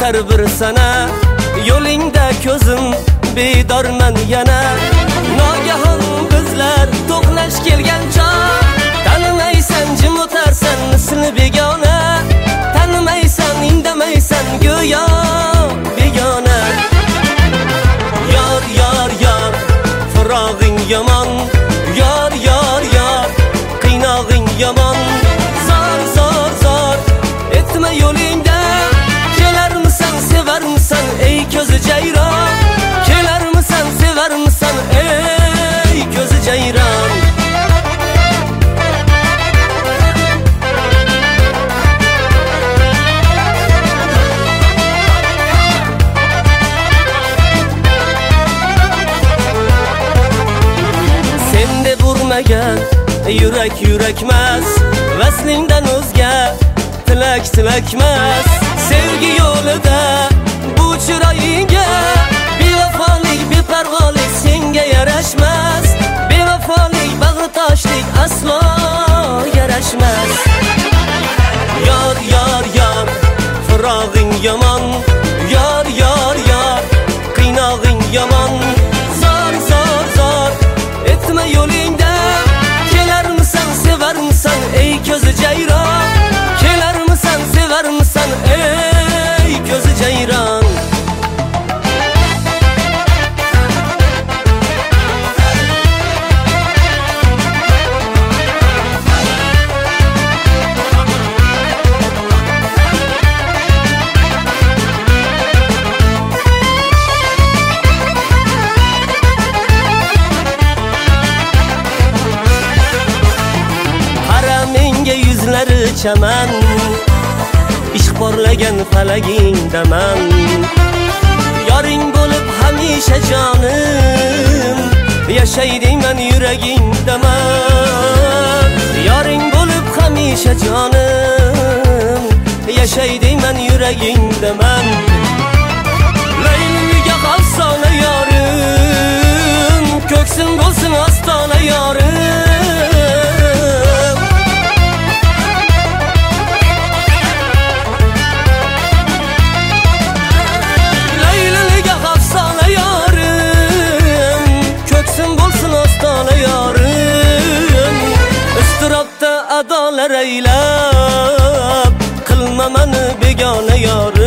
o'tar bir sana, yo'lingda ko'zim bedorman yana. Nogahon bizlar to'qnash kelgan chog', tanimaysan jim o'tarsan misli begona, tanimaysan indamaysan go'yo begona. Yor yor yor firog'ing yomon, yor yor yor qiynog'ing yomon. Zor zor zor etma yo'lingda, kelarmisan sevarmisan ey ko'zi jayron, kelarmisan sevarmisan ey ko'zi jayron. Sende vurmagan yurak yurakmas, vaslingdan o'zga tilak tilakmas. Sevgi yo'lida bu chiroyingga bevafolik beparvolik senga yarashmas, bevafolik bag'ritoshlik aslo yarashmas. Yor yor yor firog'ing yomon, yor yor yor qiynog'ing yomon. Zor zor zor etma yo'lingda, kelarmisan sevarmisan ey ko'zi jayron, kelarmisan sevarmisan ey ko'zi jayron. Menga yuzlari chaman, ishqorlagan falagingdaman. Yoring bo'lib hamisha jonim, yashay deyman yuragingdaman. Yoring bo'lib hamisha jonim, yashay deyman yuragingdaman. Layliga afsona yorim, ko'ksim bo'lsin ostona yorim. Iztirobda adolar aylab, qilma mani begona yorim.